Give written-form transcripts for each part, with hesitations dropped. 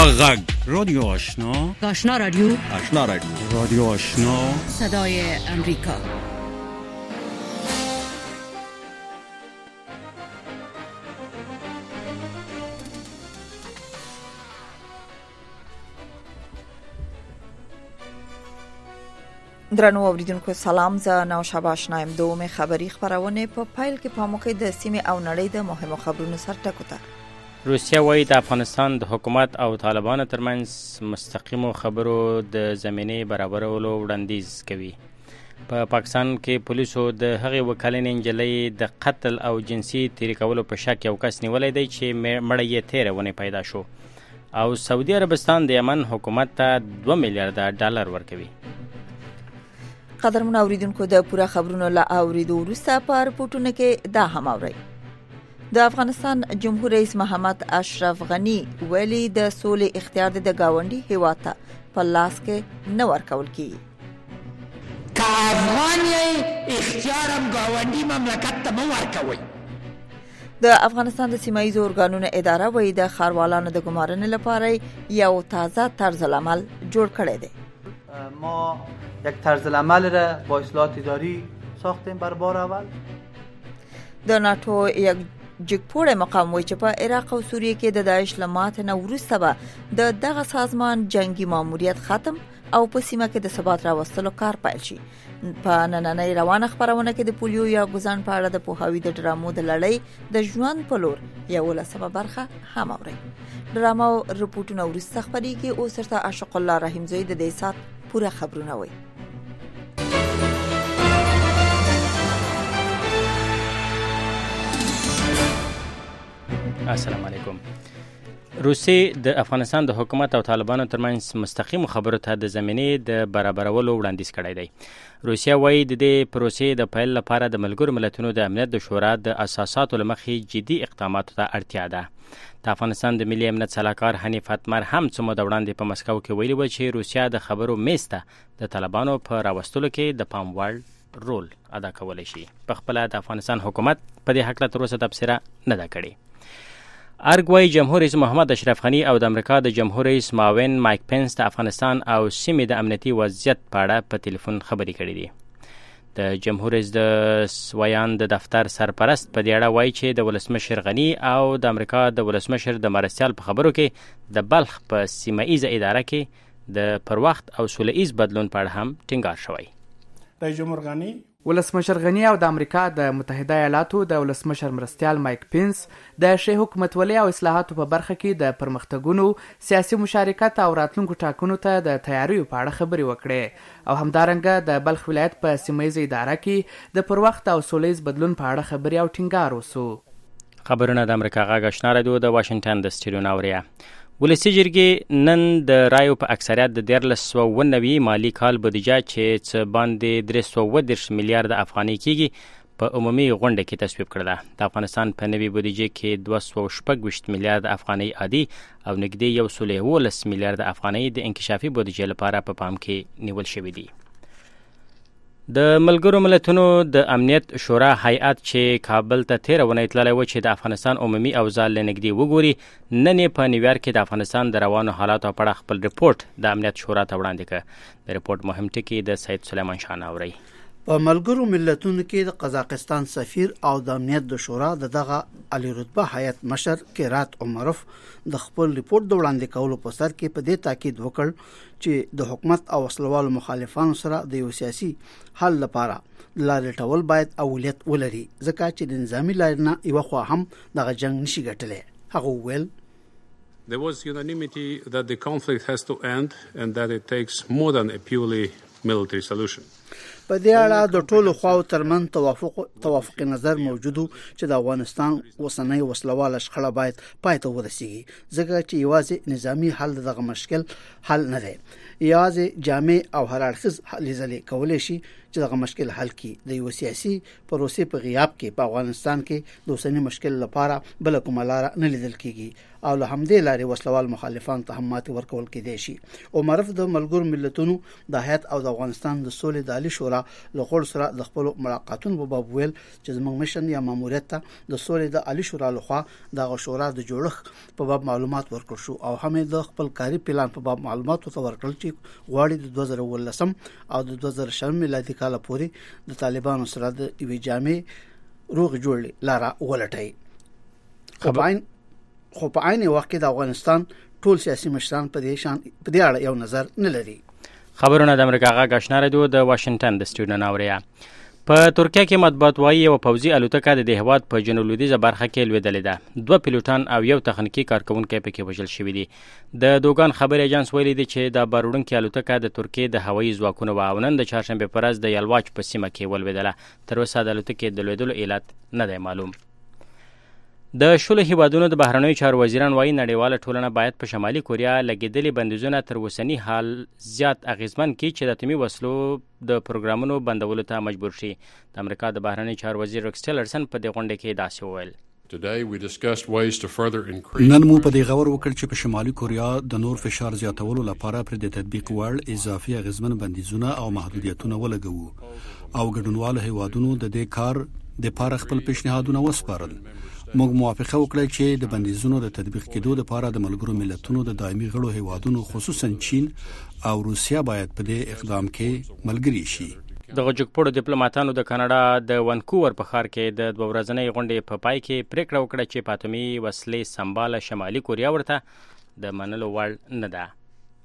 غږ رادیو آشنا، آشنا رادیو، آشنا رادیو، رادیو آشنا، صدای امریکا. درنو اوریدونکو سلام، زه نوشابه آشنا یم. دومه خبری خبرونه په پایل کې پاموکې د سیمې او نړۍ د مهمو خبرونو سر ټکوته. روسیه وايي د افغانستان د حکومت او طالبانو ترمنځ مستقیمو خبرو د زمینې برابرولو وړاندیز کوي. په پاکستان کې پولیسو د هغې وکالنې نجلۍ د قتل او جنسي تیری کولو په شک یو کس نیولی دی چې مړی یې تېره ونې پیدا شو، او سعودي عربستان د یمن حکومت ته 2 میلیارډ ډالر ورکوي. قدرمن اوریدونکو د پوره خبرونو لا اوریدو وروسته په رپورټونو کې دا هم اورئ. د افغانستان جمهور رئیس محمد اشرف غنی ویلي د سولې اختیار د گاونډي هیواد ته په لاس کې نه ورکول کیږي. که افغان یې اختیارم گاونډي مملکت ته مه ورکوئ. د افغانستان د سیمایي ارګانونو اداره وایي د ښاروالانو د ګمارنې لپاره یو تازه طرز العمل جوړ کړی دی. ما یک طرز العمل را با اصلاحات اداری ساختیم بر بار اول. د ناتو یک جګپوړی مقام وایي چې په عراق او سوریه کې د داعش له ماتې نه وروسته به د دغه سازمان جنگي ماموریت ختم او په سیمه کې د ثبات راوستلو کار پیل شي. په نننۍ روانه خبرونه کې د پولیو یا ګوزان په اړه د پوهاوي د ډرامو د لړۍ د ژوند په لور 11 برخه هم اورئ. ډرامه او رپورټونه وروسته خپرېږي. اوس ورته عاشق الله رحیمزی د دې سات پوره خبرونه وایي. السلام علیکم. روسیه د افغانستان د حکومت او طالبانو ترمنځ مستقیم خبرو ته د زمینې د برابرولو وړاندیز کړی دی. روسیه وايي د دې پروسې د پیل لپاره د ملګرو ملتونو د امنیت د شورا د اساساتو له مخې جدي اقداماتو ته اړتیا ده. د افغانستان د ملي امنیت سلاکار حنیف اتمر هم څه موده وړاندې په مسکو کې ویلي و چې روسیه د خبرو میز ته د طالبانو په راوستلو کې د پام وړ رول ادا کولی شي. په خپله د افغانستان حکومت په دې هکله تر اوسه تبصره نه ده کړې. ارګ وايي جمهور رئیس محمد اشرف غني او د امریکا د جمهور رئیس معاون مایک پنس د افغانستان او سیمې د امنیتي وضعیت په اړه په ټلیفون خبرې کړې دي. د جمهور رئیس د ویان د دفتر سرپرست په دې اړه وايي چې د ولسمشر غني او د امریکا د ولسمشر د مرستیال په خبرو کې د بلخ په سیمه ایزه اداره کې د پر وخت او سوله ایز بدلون په اړه هم ټینګار شوی. رئیس جمهور غني، ولسمشر غني او د امریکا د متحده ایالاتو د ولسمشر مرستیال مایک پنس د ښې حکومتولۍ او اصلاحاتو په برخه کې د پرمختګونو، سیاسي مشارکت او راتلونکو ټاکنو ته د تیاریو په اړه خبرې وکړې، او همدارنګه د بلخ ولایت په سیمهیزه اداره کې د پر وخت او سولیز بدلون په اړه خبرې او ټینګار وسو. خبرونه د امریکا غږ آشنا رادیو د واشنگټن د سټډیو نه اوري. ولسي جرګې نن د رایو په اکثریت د 1390 مالی کال بودیجه چې څه باندې 310 میلیارډ افغانۍ کېږي په عمومي غونډه کې تصویب کړله. د افغانستان په نوي بودیجه کې 216 میلیارډ افغانۍ عادي او نږدې 111 میلیارډ افغانۍ د انکشافي بودیجه لپاره په پام کې نیول شوي دي. د ملګرو ملتونو د امنیت شورا هیئت چې کابل ته تېره اونۍ تللی و چې د افغانستان عمومي اوضاع له نږدې وګوري، نن یې په نیویارک کې د افغانستان د روانو حالاتو په اړه خپل رپورټ د امنیت شورا ته وړاندې کړ. د رپورټ مهم ټکي د سید سلیمان شاه اورئ. په ملګرو ملتونو کې د قزاقستان سفیر او د امنیت د شورا دغه علی رتبه هیئت مشر کیرات عمرف د خپل رپورټ د وړاندې کولو په سر کې په دې تاکید وکړ چې د حکومت او وسلوالو مخالفانو سره د یو سیاسي حل لپاره لارې ټول باید اولویت ولري، ځکه چې د نظامي لارې نه یو خوا هم دغه جنگ نشي ګټلی. هغه وویل There was unanimity that the conflict has to end and that it takes more than a purely military solution. په دې اړه د ټولو خواو ترمن توافق نظر موجود چې د افغانستان اوسنۍ وسلواله شخړه باید پای ته ورسیږي، ځکه چې یوازې نظامی حل دغه مشکل حل نه دی. یوازې جامع او هر اړخیز هلې ځلې کولی شي چې دغه مشکل حل کړي. د یو سیاسي پروسې په غیاب کې په افغانستان کې د اوسني مشکل لپاره بل کومه لاره نه لیدل کیږي او له همدې لارې وسلوال مخالفان ته هم ماتې ورکول کېدای شي. عمرف د ملګرو ملتونو د هیئت او د افغانستان د سولې د عالی ملي شورا له غړو سره د خپل ملاقاتونو په باب ویل چې زموږ مشن یا ماموریت ته د سولې د عالی شورا لخوا د شورا د جوړښت په باب معلومات ورکړ شو او هم د خپل کاري پلان په باب معلومات ورکړل چې غواړي د 2019 او د 2020 میلادي کال پورې د طالبانو سره د یوې جامع روغ جوړ لاره ولټي. خو په عین وخت کې د افغانستان ټول سیاسي مشران په دې اړه یو نظر نه لري. خبرونه د امریکا غا غشنا رادیو د واشنگټن د سټوډیو ناوریا. په ترکیه کې مطبوعات وایي یو پوځي الوتکه د هیواد په جنوب لویدیځه برخه کې لویدلې ده. 2 پیلوټان او یو تخنیکی کارکونکي پکې وژل شوي دي. د دوګان خبر ایجنس ویلي دی چې د باروړونکو الوتکه د ترکیه د هوایي ځواکونو و نن د چهارشنبه پر ورځ د یلواچ په سیمه کې ولویدله. تر اوسه د الوتکې د لویدلو علت نه دی معلوم. د شلو هیوادونو د بهرنیو چارو وزیران وایي نړیواله ټولنه باید په شمالي کوریا لګیدلي بندیزونه تر اوسني حال زیات اغیزمن کړي چې د اتومي وسلو د پروګرامونو بندولو ته مجبور شي. د امریکا د بهرنیو چارو وزیر ریکس ټیلرسن په دې غونډه کې داسې وویل. نن مو په دې غور وکړ چې په شمالي کوریا د نور فشار زیاتولو لپاره پر د تطبیق وړ اضافي اغیزمن بندیزونه او محدودیتونه ولګوو او ګډونوالو هیوادونو د دې کار د لپاره خپل پیشنهادونه وسپارل. موږ موافقه وکړه چې د بندیزونو د تطبیق کېدو لپاره د ملګرو ملتونو د دایمي غړو هیوادونو خصوصا چین او روسیا باید په دې اقدام کې ملګري شي. د غوجکپوړو ډیپلوماټانو د کاناډا د ونکوور په ښار کې د 2 ورځنۍ غونډې په پای کې پریکړه وکړه چې په اتومي وسلې سمباله شمالي کوریا ورته د منلو وړ نه ده.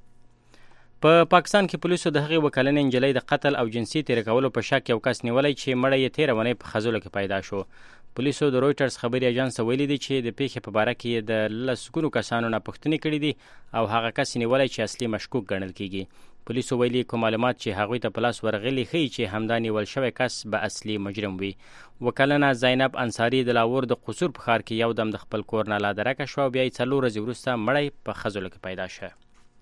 په پاکستان کې پولیسو د هغې وکلنې نجلۍ د قتل او جنسي تېره کولو په شک یو کس نیولی چې مړی یې تېره ونې په خځلو کې پیدا شو. پولیسو د رویټرز خبري ایجنس ویلي دی چې د پیښې په باره کې د لسګونو کسانو نه پوښتنې کړې دي او هغه کس نیولی چې اصلي مشکوک ګڼل کیږي. پولیسو ویلي کوم معلومات چې هغوی ته په لاس ورغلي ښیي چې همدا نیول شوی کس به اصلي مجرم وي. وکلنه زینب انصاري د لاهور د قصور په ښار کې یو دم د خپل کور نه لادرکه شوه او بیا یې 4 ورځې وروسته مړی په خځلو کې پیدا شه.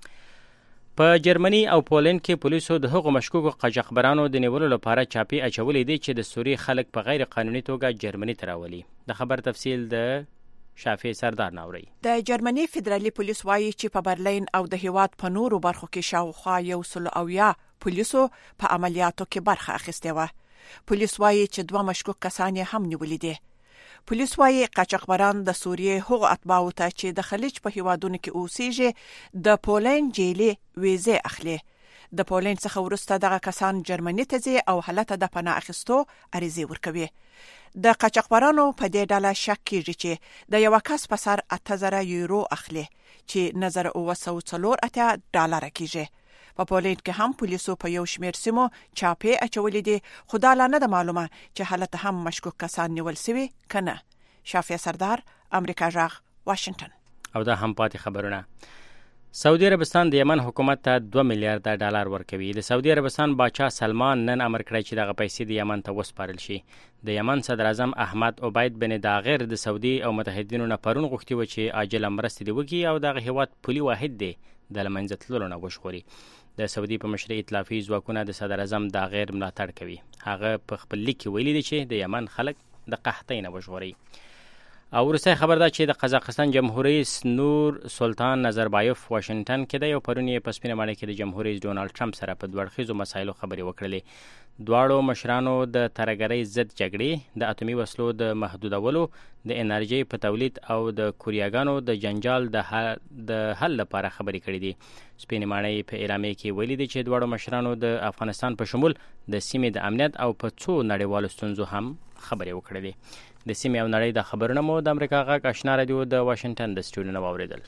په جرمني او پولند کې پولیسو د هغو مشکوکو قاچاقبرانو د نیولو لپاره چاپی اچولې دي چې د سوریې خلک په غیر قانوني توګه جرمني ته راولي. د خبر تفصیل د شافعي سردار ناوري. د جرمني فدرالي پولیس وایي چې په برلین او د هیواد په نورو برخو کې شاوخوا 100 پولیسو په عملیاتو کې برخه اخیستې وه. پولیس وایي چې 2 مشکوک کسان هم نیولي دي. پولیس وایي قاچاقبران د سوریې هغو اتباعو ته چې د خلیج په هیوادونو کې اوسېږي د پولند جیلي ویزې اخلي. د پولند څخه وروسته دغه کسان جرمني ته ځي او هلته د پناه اخیستو عریضې ورکوي. د قاچاقبرانو په دې ډله شک کیږي چې د یو کس په سر 8000 یورو اخلي چې نظر 904 ډالر کیږي. په پولند کې هم پولیسو په یو شمېر سیمو چاپې اچولې دي خو دا لا نه ده معلومه چې هلته هم مشکوک کسان نیول شوي که نه. شافعي سردار امریکا غږ واشنگټن. او دا هم پاتې خبرونه. سعودي عربستان د یمن حکومت ته 2 میلیارډ ډالر ورکوي. د سعودي عربستان باچا سلمان نن امر کړی چې دغه پیسې د یمن ته وسپارل شي. د یمن صدر اعظم احمد عبید بن داغر د سعودي او متحدینو نه پرون غوښتي و چې عاجله مرستې وکړي او دغه هیواد پولي واحد دی د لمنځه تللو نه وژغوري. د سعودي په مشرۍ ائتلافي ځواکونه د صدر اعظم داغر ملاتړ کوي. هغه په خپل لیک کې ویلي دی چې د یمن خلک د قحطۍ نه وژغوري. او وروستی خبر دا چې د قزاقستان جمهور رئیس نور سلطان نظربایف واشنگټن کې د یو پرون په سپینه ماڼۍ کې د جمهور رئیس ډونالډ ټرمپ سره په 2 اړخیزو مسایلو خبرې وکړلې. دواړو مشرانو د ترهګرۍ ضد جګړې، د اتومي وسلو د محدودولو، د انرژۍ په تولید او د کوریاګانو د جنجال د حل لپاره خبرې کړې دي. سپینه ماڼۍ په اعلامیه کې ویلي دي چې دواړو مشرانو د افغانستان په شمول د سیمې د امنیت او په څو نړیوالو ستونزو هم خبرې وکړې دي. د سیمې او نړۍ د خبرونه مو د امریکا غږ آشنا رادیو د واشنگټن د سټوډیو نه واوریدل.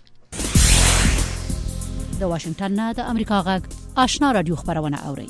د واشنگټن نه د امریکا غږ آشنا رادیو خبرونه اوري.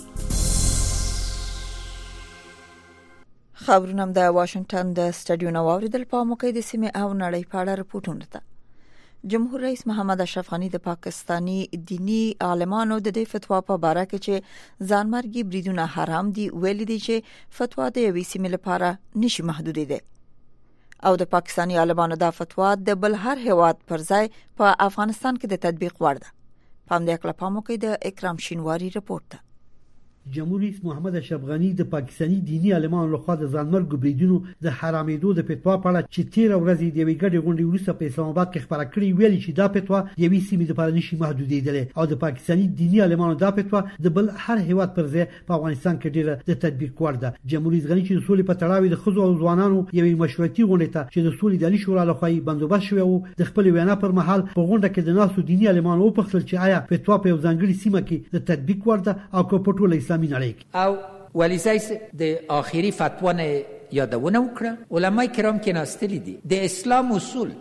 خبرونه د واشنگټن د سټوډیو نه واوریدل. په موقع د سیمې او نړۍ په اړه رپورټونه ده. جمهور رئیس محمد اشرف غنی د پاکستانی دینی عالمانو د دې فتوا په باره کې چې ځانمرګي بریدونه حرام دي ویلي دي چې فتوا د یوې سیمې لپاره نشي محدودې ده او د پاکستانی عالمانو دا فتوا د بل هر هیواد پر ځای په افغانستان کې د تطبیق وړ ده. په همدې اړه په موقع د اکرام شینواری رپورټ ده. جمهور رئیس محمد اشرف غنی د پاکستاني دینی عالمانو لخوا د ځانمرګو بریدونو د حرامېدو د فتوا په اړه چې 13 ورځې د یوې ګډې غونډې وروسته په اسلام آباد کې خبره کړې ویلي چې دا فتوا د یوې سیمې لپاره نشي محدودېدلی او د پاکستاني دینی عالمانو دا فتوا د بل هر هیواد پر ځای په افغانستان کې ډېره د تطبیق وړ ده. جمهور رئیس غنی چې د سولې په تړاو د ښځو او ځوانانو یوې مشورتي غونډې ته چې د سولې د عالي شورا لخوا بندوبست شوی و د خپل وینا پر مهال په غونډه کې د ناسو دینی عالمانو وپوښتل چې آیا فتوا په یو ځانګړي سیمه کې د تطبیق وړ ده او که په ټوله اسلامي نړۍ کې. او ولیزای د آخري فتوا نه یادونه وکړه. علماء کرام کې ناستلي دي د اسلام اصول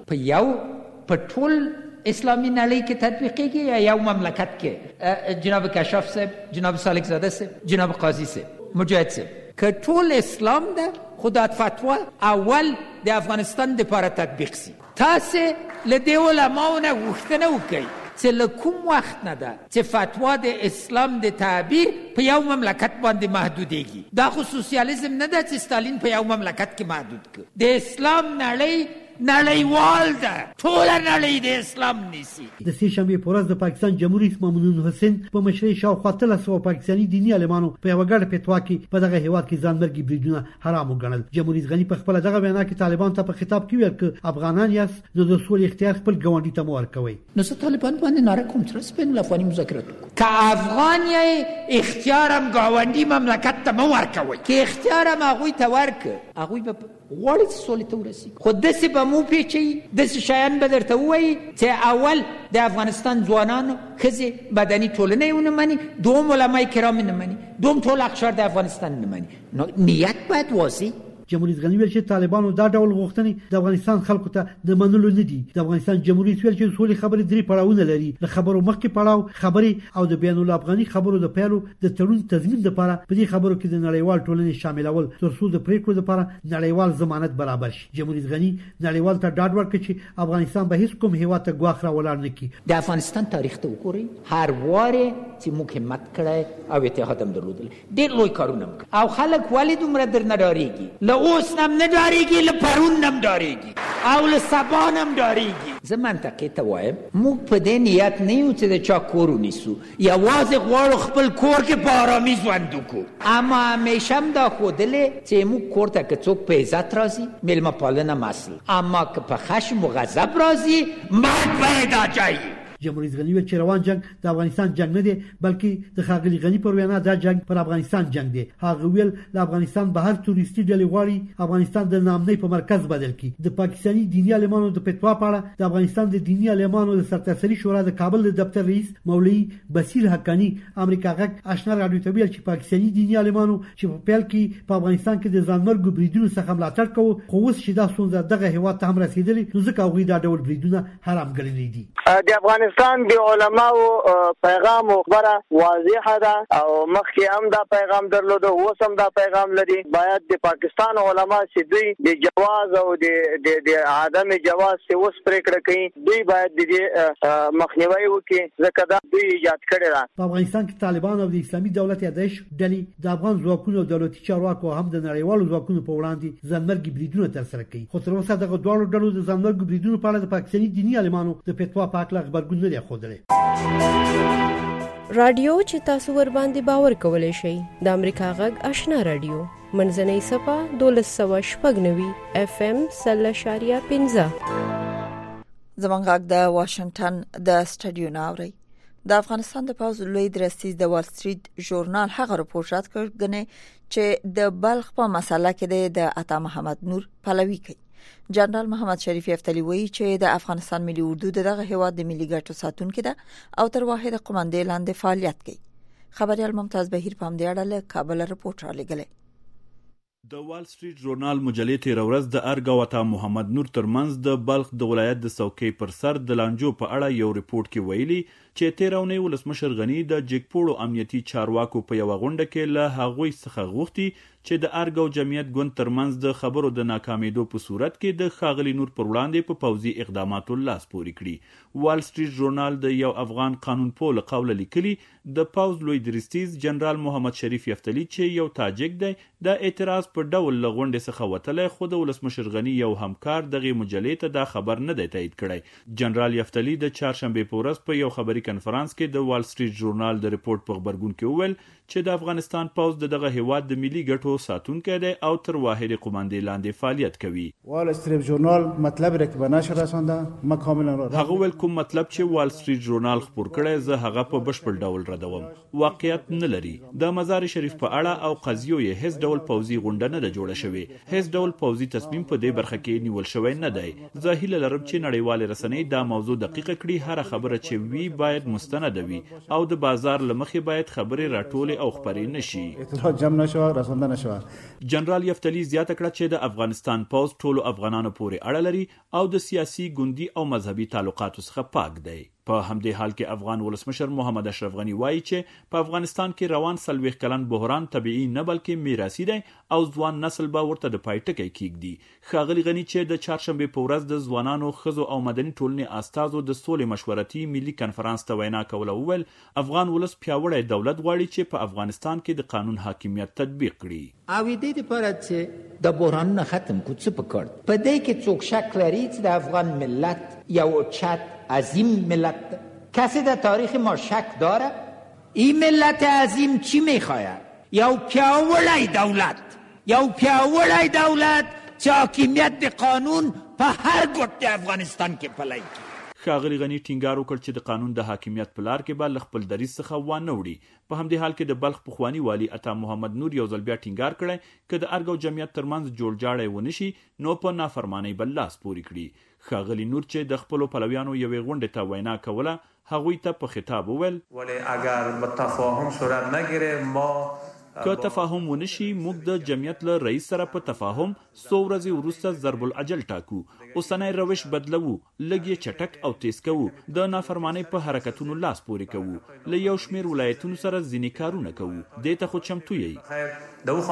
په ټول اسلامی نړۍ کې تطبیقیږي یا یو مملکت کې؟ جناب کشاف صاحب، جناب سالک زاده صاحب، جناب قاضی صاحب، مجاهد صاحب، که ټول اسلام ده خدا فتوا اول د افغانستان لپاره تطبیق سي. تاسو له دې علماو نه غوښتنه وکړئ چې له کوم وخت نه ده چې فتوا د اسلام د تعبیر په یو مملکت باندې محدودېږي. دا خو سوسیالیزم نه ده چې ستالین په یو مملکت کې محدود کړ. د اسلام نړۍ نړیوال ده، ټول نړۍ د اسلام نیسي. د سې شنبې په ورځ د پاکستان جمهور رئیس مامون حسین په مشرۍ شاوخوا 1300 پاکستاني دینی عالمانو په یو غړ فتوا کې په دغه هیواد کې ځانمرګي بریدونه حرام وګڼل. جمهور رئیس غنی په خپل دغه وینا کې طالبان ته په خطاب کې ویل چې افغانان یاست نو د سولې اختیار خپل ګاونډي ته مو ورکوي. نو زه طالبان باندې ناره کوم چې سپین افغاني مذاکرات که افغان یې اختیارم ګاونډي مملکت ته مو ورکوي. که اختیارم هغوی ته ورکړ هغوی به غواړي چې سولې ته ورسېږي. خو داسې به مو پیچي، داسې شیان به درته ووایي چې اول د افغانستان ځوانانو ښځې مدني ټولنه یې ونه مني، دوم علماء کرام نه مني، دوم ټول اقشار د افغانستان نه مني. نو نیت باید واضح. جمهور رئیس غنی ویل چې طالبانو دا ډول غوښتنې د افغانستان خلکو ته د منلو نه دي. د افغانستان جمهور رئیس ویل چې سولې خبرې 3 پړاوونه لري. د خبرو مخکې پړاو خبرې او د بین الافغاني خبرو د پیلو د تړون تضمین لپاره په دې خبرو کې د نړیوال ټولنې شاملول ترڅو د پریکړو لپاره نړیوال ضمانت برابر شي. جمهور رئیس غنی نړیوال ته ډاډ ورکړ چې افغانستان به هیڅ کوم هیواد ته ګواښ راولار نه کړي. د افغانستان تاریخ ته وګورئ، هر واره چې موږ همت کړی او اتحاد هم درلودل، ډېر لوی کارونه او خلک ولې دومره درنه ډارېږي؟ له اوس هم نه ډارېږي، له پرون هم ډارېږي او له سبا هم ډارېږي. زه منطقې ته وایم موږ په دې نیت نه یو چې د چا کور ونیسو، یوازې غواړو خپل کور کې په آرامي ژوند وکړو. اما همیشه هم دا ښودلې چې موږ کور ته که څوک په عزت راځي میلمه پالنه مسل، اما که په خشم و غضب راځي مرګ به یې دا جایي. جمهور رئیس غنی ویل چې روان جنگ د افغانستان جنگ نه دی بلکې د ښاغلي غنی پر وینا دا جنگ پر افغانستان جنگ دی. هغه ویل د افغانستان بهر توريستي ډلې غواړي افغانستان د نامنۍ په مرکز بدل کړي. د پاکستاني دینی عالمانو د فتوا په اړه د افغانستان د دینی عالمانو د سرتاسري شورا د کابل د دفتر رئیس مولوي بصیر حقانی امریکا غږ آشنا رادیو ته ویل چې پاکستاني دینی عالمانو چې په پیل کې په افغانستان کې د ځانمرګو بریدونو څخه ملاتړ کوي خو اوس چې دا ستونزه دغه هیواد ته هم رسیدلې نو ځکه هغوی دا ډول بریدونه حرام ګڼلي دي. د افغانستان د علماو پیغام او خبره واضحه ده او مخکې هم دا پیغام درلوده، اوس هم دا پیغام لري. باید د پاکستان علما چې دوی د جواز او د عدم جواز څه اوس پریکړه کوي، دوی باید د مخنیوي وکړي ځکه دا دوی ایجاد کړی ده. په افغانستان کې طالبان او د اسلامي دولت یادش ډلې د افغان ځواکونو او دولتي چارواکو هم د نړیوالو ځواکونو په وړاندې ځانمرګي بریدونه ترسره کوي. خو تر اوسه دغه دواړو ډلو د ځانمرګي بریدونو په اړه د پاکستاني دینی عالمانو د فتوا په اړه خبرګون نه دی ښودلی. رادیو چې تاسو ور باندې باور کولای شئ د امریکا غږ آشنا رادیو منځنۍ صفه 1290 FM 0.15 زمونږ غږ د واشنگټن د سټډیو ناوړي. د افغانستان د پوز لوی درستیز د وال سټریټ ژورنال هغه رپورټ رات کړ چې د بلخ په مسله کې د عطا محمد نور پلوي کوي. جنرال محمد شریف افتلی وایي چې د افغانستان ملي اردو دغه هیواد د ملي ګټو ساتونکو ده او تر واحد قومندې لاندې فعالیت کوي. خبريال ممتاز بهیر په همدې اړه له کابل رپورټ را لګلې. د وال سټریټ ژورنال مجلې تیر ورځ د ارګ او عطا محمد نور ترمنځ د بلخ د ولایت د څوکۍ پر سر د لانجو په اړه یو ریپورت کې ویلي چې تیرونی ولسمشر غنی د جګپوړو امنیتي چارواکو په یو غونډه کې له هغوی څخه غوښتي چې د ارګ او جمعیت ګوند ترمنځ د خبرو د ناکامیدو په صورت کې د ښاغلي نور پر وړاندې په پوځي اقداماتو لاس پورې کړي. وال سټریټ ژورنال د یو افغان قانونپوه له قوله لیکلي د پوځ لوی درستیز جنرال محمد شریف یفتلی چې یو تاجک دی د اعتراض په ډول له غونډې څخه وتلی، خو د ولسمشر غني یو همکار دغې مجلې ته دا خبر نه دی تایید کړی. جنرال یفتلی د چهارشنبې په ورځ په یو خبري کنفرانس کې د وال سټریټ ژورنال د ریپورت په خبرګون کې وویل چې د افغانستان پوځ دغه هیواد د ملي ګټو ساتونکی دی او تر واحد قوماندې لاندې فعالیت کوي. وال سټریټ ژورنال مطلب را که به نشر رسانده ما کاملا هغه ویل کوم مطلب چې وال سټریټ ژورنال خپور کړی زه هغه په بشپړ ډول ردوم. واقعیت نه لري. د مزار شریف په اړه او قضیو یې هیڅ ډول پوځي غونډه نه ده جوړه شوې، هیڅ ډول پوځي تصمیم په دې برخه کې نیول شوی نه دی. زه هیله لرم چې نړیوالې رسنۍ دا موضوع دقیقه کړي، هر خبره چې وي باید مستند وي او د بازار له مخې باید خبرې راټولې او خپرې نشي. اطلاع جمع نشوه، رسانده نشوه. جنرال یفتلی زیاته کړه چې د افغانستان پوځ ټولو افغانانو پورې اړه لري او د سیاسي، ګوندي او مذهبي تعلقاتو څخه پاک دی. په همدې حال کې افغان ولسمشر محمد اشرف غنی وایي چې په افغانستان کې روان 40 کلن بحران طبيعي نه بلکې میراثي دی او ځوان نسل به ورته د پای ټکی کېږدي. ښاغلي غنی چې د چهارشنبې په ورځ د ځوانانو، ښځو او مدني ټولنې استازو د سولې مشورتي ملي کنفرانس ته وینا کوله وویل افغان ولس پیاوړی دولت غواړي چې په افغانستان کې د قانون حاکمیت تطبیق کړي. او دې لپاره چې د بحرانونو ختم کړو څه پکار په دې کې څوک شک لري چې د افغان ملت یو چت عظیم ملت ده. کسی در تاریخ ما شک داره؟ این ملت عظیم چی میخواید؟ یا پیاوړی دولت، یا پیاوړی دولت چې حاکمیت د قانون په هر ګوټ افغانستان کې پلی کړي. ښاغلي غني ټینګار وکړ چې د قانون د حاکمیت په لار کې به له خپل دریځ څخه وانه وړي. په همدې حال کې د بلخ پخواني والي عطا محمد نور یو ځل بیا ټینګار کړی که د ارګ او جمعیت ترمنځ جوړجاړی ونشي نو په نافرمانۍ به لاس پورې کړي. ښاغلي نور چې د خپلو پلویانو یوې غونډې ته وینا کوله هغوی ته په خطاب وویل ولی اگر تفاهم صورت نگیره ما که تفاهم ونشي موږ د جمعیت له رئیس سره په تفاهم څو ورځې وروسته ضرب العجل ټاکو، اوسنی روش بدلوو، لږ یې چټک او تیز کوو، د نافرمانۍ په حرکتونو لاس پورې کوو، له یو شمېر ولایتونو سره ځینې کارونه کوو. دې ته خو چمتو یې؟ دا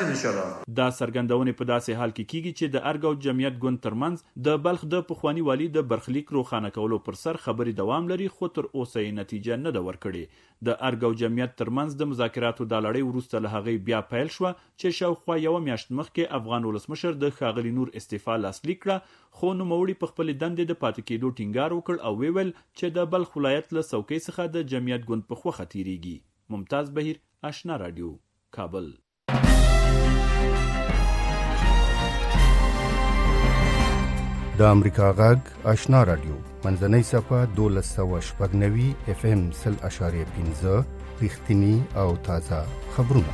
څرګندونې په داسې حال کې کیږي چې د ارګ او جمعیت ګوند ترمنځ د بلخ د پخواني والي د برخلیک روښانه کولو پر سر خبرې دوام لري، خو تر اوسه یې نتیجه نه ده ورکړې. د ارګ او جمعیت ترمنځ د مذاکراتو دا لړۍ وروسته له هغې بیا پیل شوه چې شاوخوا یوه میاشت مخکې افغان ولسمشر د ښاغلي نور استعفا لاسلیک کړه، خو نوموړي په خپلې دندې د پاتې کېدو ټینګار وکړ او ویل چې د بلخ ولایت له څوکۍ څخه د جمعیت ګوند په خوښه تیریږي. ممتاز بهیر، آشنا رادیو، کابل. د امریکا غږ آشنا رادیو منځنۍ صفحه 1290 FM 0.5 رښتینی او تازه خبرونه.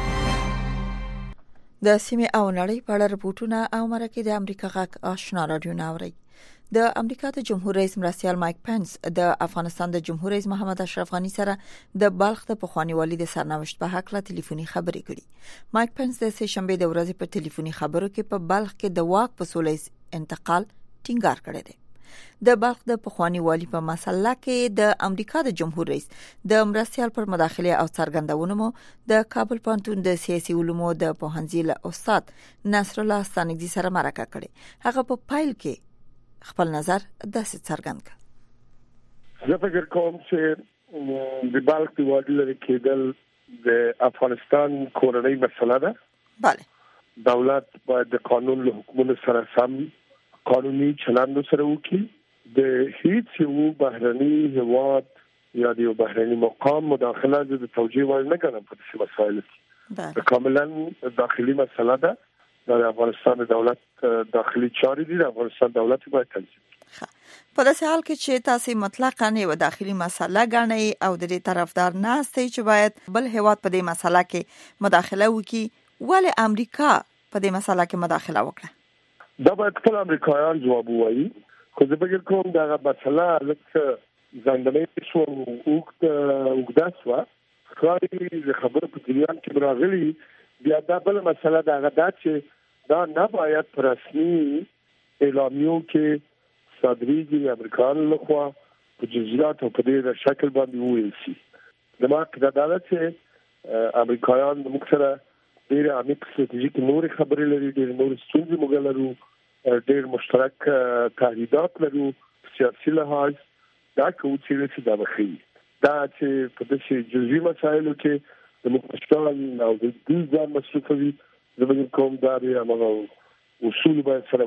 د سیمې او نړۍ په اړه رپورټونه او مرکې د امریکا غږ آشنا رادیو ناوړي. د امریکا د جمهور رئیس مرستیال مایک پنس د افغانستان د جمهور رئیس محمد اشرف غنی سره د بلخ د پخوانی والي د سرنوشت په حق له ټلیفوني خبرې کړې. مایک پنس د سه شنبه د ورځې په ټلیفوني خبرو کې په بلخ کې د واک په سولهییز انتقال ټینګار کړی دی. د بلخ د پخوانی والی په مسله کې د امریکا د جمهور رئیس د مرستیال پر مداخله او څرګندونو مو د کابل پوهنتون د سیاسي علومو د پوهنځي له استاد نصر الله ستانګزي سره مرکه کړې. هغه په پایل کې خپل نظر داسې څرګند کړ. زه فکر کوم چې د بلخ د والی لري کېدل د افغانستان کورنۍ مسله ده. بله. دولت باید د قانون له حکمونو سره سم قانوني چلند سره وکړي. د هیڅ یو بهرني هیواد یا د یو بهرني مقام مداخله د توجیه وړ نه ګڼم په دې مسایلو کې. کاملا داخلي مسله ده. د افغانستان دولت داخلي چارې دي، د افغانستان دولت باید تنظیم کړي. په داسې حال کې چې تاسو مطلقاً یو داخلي مسله ګڼئ او د دې طرفدار نه استئ چې باید بل هیواد په دې مسله کې مداخله وکړي، ولې امریکا په دې مسله کې مداخله وکړه؟ دا باید خپل امریکایان جواب ووایي. خو زه فکر کوم دغه مسله لکه ځانګړې شو اوږده شوه، ښایي د خبرو په جریان کې راغلي. بیا دا بله مسله ده، هغه دا چې دا نه باید په رسمي اعلامیو کې صادریږي د امریکایانو لخوا په جزئیات او په دې شکل باندې وویل شي. زما دا ده چې امریکایان موږ سره ډېر عمیق ستراتیژیک نور خبرې لري، ډېر نور ستونزې موږ لرو، ډېر مشترک تهدیدات لرو سیاسي لحاظ. دا کوم چې دا بخي دا چې په دې جزئي مسایلو کې د مشکلات او د دې ځان مصرفوي زموږ کوم دا دی هغه اصول باید سره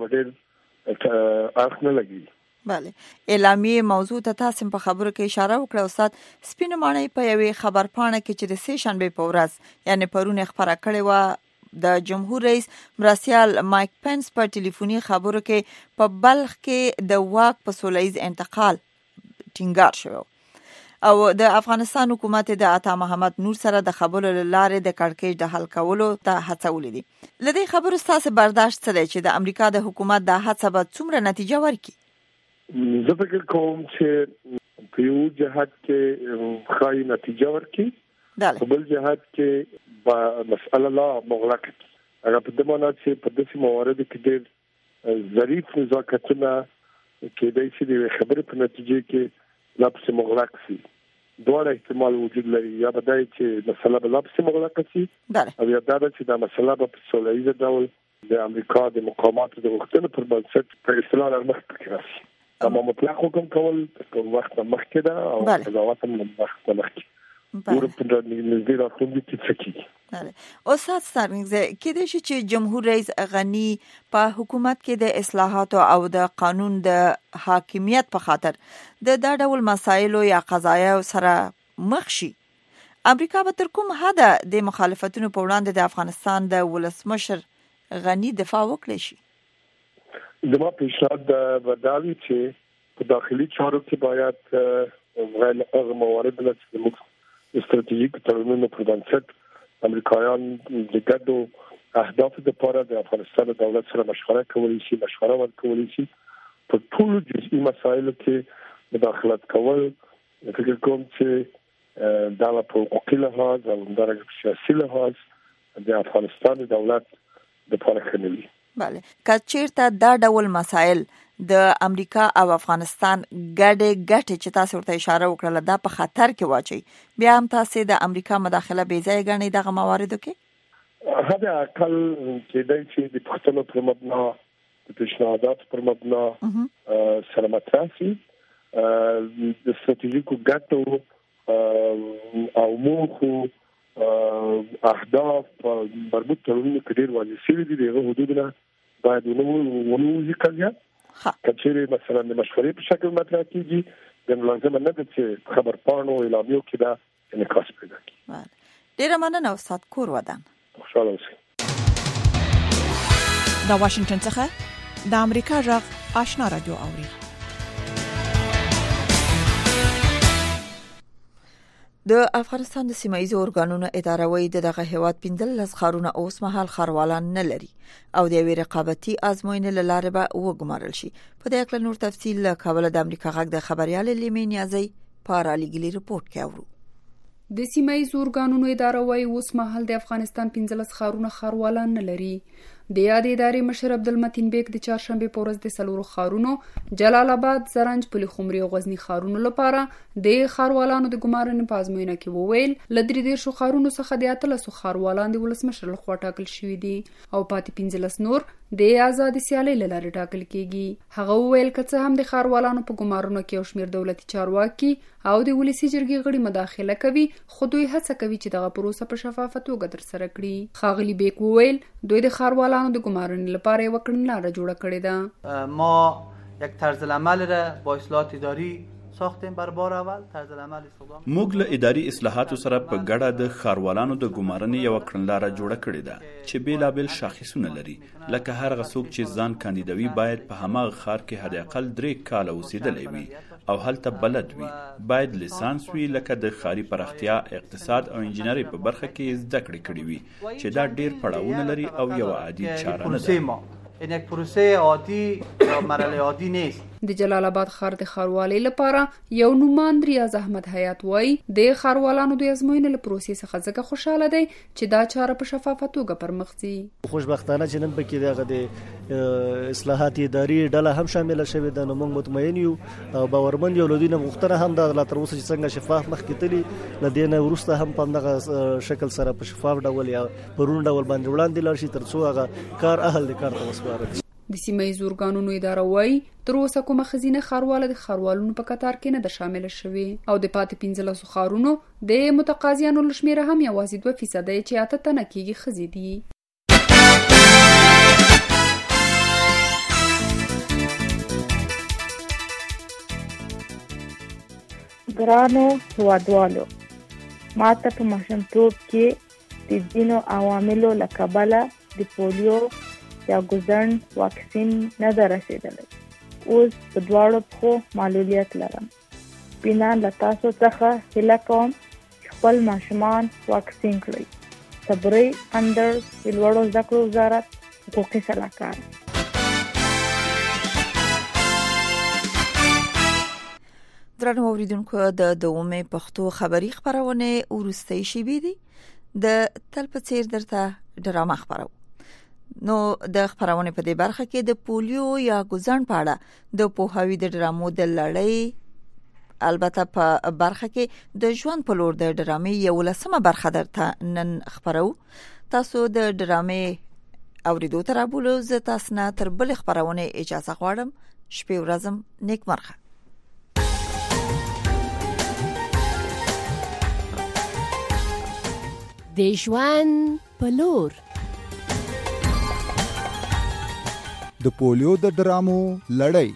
ډېر اخ نه لګي. بله، اعلامیه موضوع ته تاسو په خبرو کې اشاره وکړه استاد. سپینه ماڼۍ په یوې خبرپاڼه کې چې د سه شنبه په ورځ یعنی پرون خبره کړې و د جمهور رئیس مرستیال مایک پنس په ټلیفوني خبرو کې په بلخ کې د واک په سولهییز انتقال ټینګار شو او د افغانستان حکومت د عطا محمد نور سره د خبرو لاره د کړکېچ د حل کولو ته هڅولې دي. لدې خبرو ستاسو برداشت څه دی چې د امریکا د حکومت د هڅه به څومره نتیجه ورکړي؟ زه فکر کوم چې په یو جهت کې خای نتیجه ورکړي، په بل جهت کې با مسأله لا مغلق هغه په دې معنی چې په داسې موارد کې ډېر ظریف نزاکتونه کېدای شي د خبرې په نتیجه کې لابس مغلق شي. دوه احتمال وجود لري، یا بدای چې مسله به لابس مغلق شي او یا دا چې دا مسله په سولهییز ډول د امریکا د مقاماتو د غوښتنو پر بنسټ په اصطلاح مخکې راشي. اما مطلق حکم کول په وخت مخکې ده او قضاوت هم وخت مخکې ورته د نږدې راتلونکي کې څه کیږي. استاد سترنګزه کېدای شي چې جمهور رئیس غنی په حکومت کې د اصلاحات او د قانون د حاکمیت په خاطر د دا ډول مسایلو یا قضایا سره مخ شي. امریکا به تر کوم حده د مخالفتونو په وړاندې د افغانستان د ولسمشر غنی دفاع وکړي شي؟ زما پیشنهاد وداوی چې په داخلي چارو کې باید غیر هغه موارد چې موږ استراتیژیک تړونونو پر بنسټ امریکایان د ګډو اهدافو لپاره د افغانستان دولت سره مشوره کولی شي، مشوره ورکولی شي. په ټولو جزئي مسایلو کې مداخلت کول فکر کوم چې دا په حقوقي لحاظ او په سیاسي لحاظ د افغانستان دولت لپاره ښه نه وي. بله، که چیرته دا ډول مسایل د امریکا او افغانستان ګټې چې تاسو ورته اشاره وکړه دا په خطر کې واچي، بیا هم تاسو د امریکا مداخله بې ځای ګڼئ دغه مواردو کې؟ هغه عقل کېدای چې د پښتنو پر مبنا د پیشنهادات پر مبنا سره مطرح شي، د ستراتیژیکو ګټو او موخو اهداف مربوط تړونونه کې ډېر واضح شوي دي. دغه حدودونه باید ونوځي کړي. کچېرې مثلا د مشورې په شکل مطرح کیږي د لازم نه ده چې خبرپاڼو اعلامیو کې دا انعکاس پیدا کړي. ډېره مننه استاد، کور ودان. خوشاله اوسئ. د واشنگټن څخه د امریکا غږ آشنا رادیو اوري. د افغانستان د سیمایي اورګانونو اداره وایي دغه هیواد 15 ښارونه اوس مهال ښاروالان نه لري او د یوې رقابتي ازموینې له لارې به وګمارل شي. په دې اړه نور تفصیل له کابل د امریکا غږ د خبريال لیمې نیازي په رالیګلي رپورت کې اورو. د سیمایي اورګانونو اداره وایي اوس مهال د افغانستان 15 ښارونه ښاروالان نه لري. د یاد ادارې مشر عبدالمتین بیگ د چهارشنبه په ورځ د سلورو ښارونو جلال آباد، زرنج، پل خمري او غزنی ښارونو لپاره د ښاروالانو د ګمارنې په ازموینه کې وویل ل 13 ښارونو څخه د 13 ښاروالان د ولسمشر لخوا ټاکل شوي دي او پاتې 15 نور د آزاد سیالۍ له لارې ټاکل کیږي. هغه وویل که څه هم د ښاروالانو په ګمارنو کې یو شمېر دولتي چارواکي او د ولسي جرګې غړي مداخله کوي، خو دوی هڅه کوي چې دغه پروسه په شفافه توګه ترسره کړي. ښاغلي بیگ وویل دوی د ښاروالانو د ګمارنې لپاره یو کړنلاره جوړه کړې ده. ما یک طرز العمل را با اصلاحات اداری ساختیم بر بار اول. طرز العمل استخدام موږ له اداري اصلاحاتو سره په ګډه د ښاروالانو د ګمارنې یو کړنلاره جوړه کړې ده چې بیلابل شاخصونه لري، لکه هر څوک چې ځان کاندیدوي باید په هماغه ښار کې حد اقل 3 کاله اوسېدلی وي او هلته بلد وي، باید لیسانس وي، لکه د ښاري پراختیا، اقتصاد او انجینري په برخه کې زده کړې کړې وي چې دا ډېر پړاوونه لري او یو عادي چاره نه ده. این یک پروسه عادی یا مرحله عادی نیست. د جلال آباد ښار د ښاروالۍ لپاره یو نوماند ریاض احمد حیات وایي د ښاروالانو د ازموینې له پروسې څخه ځکه خوشاله دی چې دا چاره په شفافه توګه پرمخ ځي. خوشبختانه چې نن پکې دغه د اصلاحات اداري ډله هم شامله شوې ده، نو موږ مطمئن یو او باورمند یو. لدی نه غوښتنه هم دا لا تر اوسه چې څنګه شفاف مخکې تللی لدی نه وروسته هم په دغه شکل سره په شفاف ډول یا پرون ډول باندې وړاندې لاړ شي ترڅو هغه کار اهل د کار ته وسپارل. د سیمه ییزو ارګانونو اداره وایي تر اوسه کومه ښځینه ښارواله د ښاروالونو په قطار کې نه ده شامله شوې او د پاتې 15 ښارونو د متقاضیانو له شمېره هم یوازې 2% چې 8 تنه کېږي ښځې دي. ګرانو هیوادوالو، ماته په ماشومتوب کې د ځینو عواملو له کبله د پولیو یا ګوزڼ واکسین نه ده رسېدلی. اوس په دواړو پښو معلولیت لرم. بنا له تاسو څخه هیله کوم چې خپل ماشومان واکسین کړئ. صبري اندر د لوړو زده کړو وزارت حقوقي سلاکار. درنو اوریدونکو، د دومې پښتو خبری خبرونه ورستۍ شي دي د تل په څیر درته ډرامه خبرو. نو د خبرونه په دې برخه کې د پولیو یا ګوزڼ په اړه د پوهاوی د ډرامو د لړۍ، البته په برخه کې د ژوند په لور د ډرامې یو لسمه برخه درته نن خبرو. تاسو د ډرامې اوریدو تر ابولو ز تاسو نه تر بل خبرونه اجازه غواړم. شپه ورځم نیکمرغه. د ژوند په لور د پولیو د ډرامو لړۍ.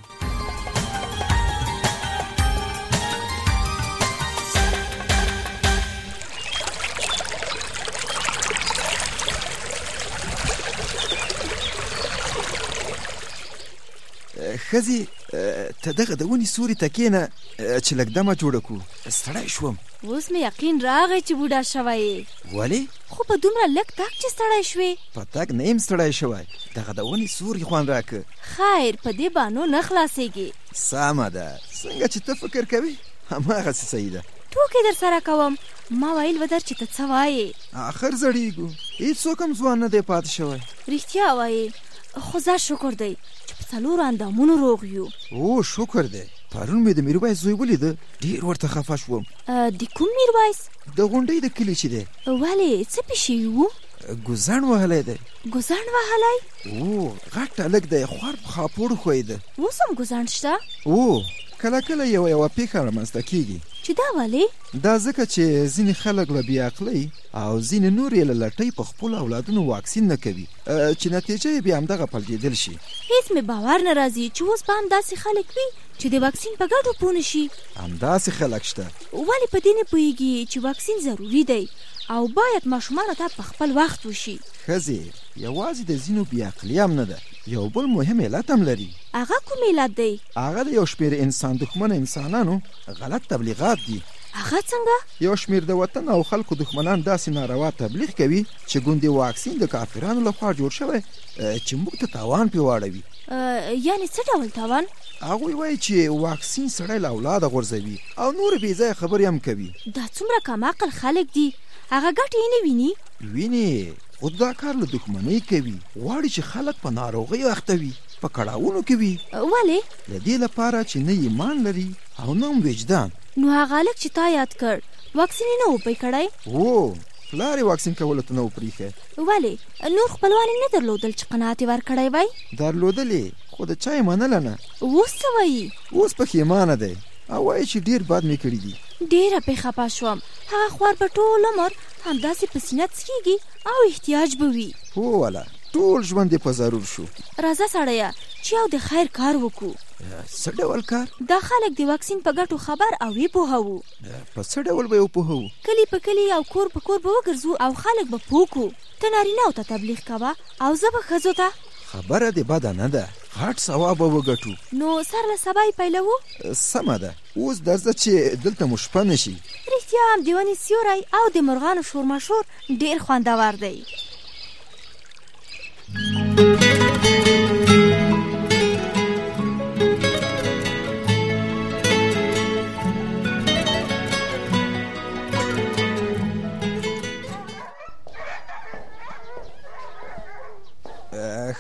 خزي ته دغه د ونی سوري تکینه چې لګدمه جوړ کو ستړی شوم. اوس مې یقین راغی چې بوډا شوی. ولی؟ خو په دومره لږ تاک چې ستړی شوی. په تاک نه يم ستړی شوی، دغه د ونی سوري خوان راکه. خیر په دې بانو نه خلاصيږي. سمه ده، څنګه چې ته فکر کوي هماغه څه ده. ټوکې در سره کوم، ما ویل ودر چې ته څه وایې. اخر زړیږو، هیڅوک هم ځوان نه دی پاتې شوی. رښتیا وایې، خو زه شکر دی چې په څلورو اندامونو روغ یو. او شکر دی. پرون مې د میرویس زوی ولید، ډیر ورته خفه شوم. د کوم میرویس؟ د غونډۍ د کلی چې دی. ولې څه پیښې وو؟ ګوزڼ وهلی دی. ګوزڼ وهلی؟ او غټ هلک دی، خوار په خاپوړ خوی دی. اوس هم ګوزڼ شته؟ او کله کله یوه پیښه رامنځته کیږي. چې دا ولې؟ دا ځکه چې ځینې خلک له بې عقلۍ او ځینې نور یې له لټۍ په خپلو اولادونو واکسین نه کوي، چې نتیجه یې بیا همدغه پلټېدل شي. هیڅ مې باور نه راځي چې اوس به همداسې خلک وي چې د واکسین په ګټو پوه نه شي. همداسې خلک شته. ولې په دې نه پوهېږي چې واکسین ضروري دی او باید ماشومانو ته په خپل وخت وشي. ښځې یوازې د ځینو بې عقلي هم نه ده، یو بل مهم علت هم لري. هغه کوم علت دی؟ هغه د یو شمېر انسان دښمنه انسانانو غلط تبلیغات دي. هغه څنګه؟ یو شمېر د وطن او خلکو دښمنان داسې ناروا تبلیغ کوي چې ګوندې واکسین د کافرانو لخوا جوړ شوی چې موږ ته تاوان پرې واړوي. یعنې څه ډول تاوان؟ هغوی وایي چې واکسین سړی له اولاده غورځوي او نور بې ځایه خبرې هم کوي. دا څومره کم عقل خلک دي، هغه ګټې یې نه ویني. ویني، خو دا کار له دښمنۍ کوي، غواړي چې خلک په ناروغۍ اخته وي، په کړاوونو کې وي. ولې؟ د دې لپاره چې نه ایمان لري او نه هم وجدان. نو هغه هلک چې تا یاد کړ واکسین یې نه و پی کړی؟ او پلار یې واکسین کولو ته نه و پرېښی. ولې؟ نور خپلوان یې نه درلودل چې قناعت یې ورکړی وای؟ درلودلې، خو د چا یې منله نه. اوس څه وایي؟ اوس پښیمانه دی او وایي چې ډېر بد مې کړي دي. ډېره پې خفه شوم. هغه خوار به ټول عمر همداسې په سینه څکېږي او احتیاج به وي. هو والا، ټول ژوند یې په ضرور شو. راځه سړیه چې یو د خیر کار وکړو. څه ډول کار؟ دا خلک د واکسین په ګټو خبر او وی پوهوو. په څه ډول به یې وپوهوو؟ کلی په کلی او کور په کور به وګرځو او خلک به پوه کړو. ته نارینهو ته تبلیغ کوه او زه به ښځو ته. خبره دې بده نه ده، غټ ثواب به وګټو. نو سر له سبا یې پیلوو؟ سمه ده، اوس درځه چې دلته مو شپه نه شي. رښتیا هم د ونې سیوری او د مرغانو شورماشور ډېر خوندور دی.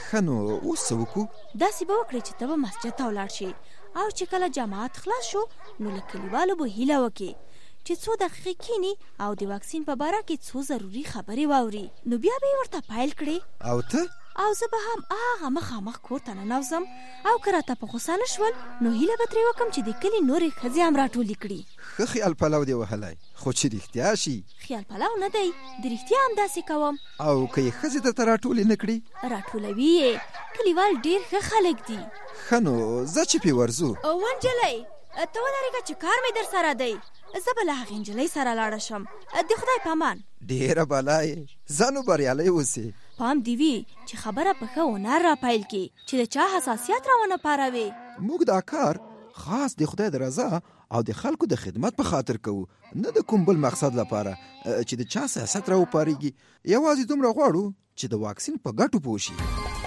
خنو اوس وکړو داسې به وکړي چې ته به مسجد ته ولاړ شي او چې کله جماعت خلاص شو نو له کلیوالو به هیله وکړي چې څو دقیقې کینی او د واکسین په باره کې څو ضروري خبرې واوري نو بیا به ورته پایل کړي او ته او زه به هم هغه مخامخ کور ته ننوځم او که راته په غوسه نه شول نو هیله به ترې وکړم چې د کلي نورې ښځې هم راټولې کړي. ښه خیال پلو دی وهلی خو چې رښتیا شي خیال پلو نه دی د رښتیا هم داسې کوم. او که یې ښځې درته راټولې نه کړي راټولوي یې کلیوال ډېر ښه خلک دي. ښه نو ځه چې پې ورځو. ونجلۍ ته ولرېږه چې کار مې در سره دی زه به له هغې نجلۍ سره لاړه شم. د خدای په امان. ډېره بلا یې ځه نو بریالی اوسې. پام دې وي چې خبره په ښه هنر را پیل کړي چې د چا حساسیت را ونه پاروي. موږ دا کار خاص د خدای د رضا او د خلکو د خدمت په خاطر کوو نه د کوم بل مقصد لپاره چې د چا سیاست را وپارېږي. یوازې دومره غواړو چې د واکسین په ګټو پوه شي.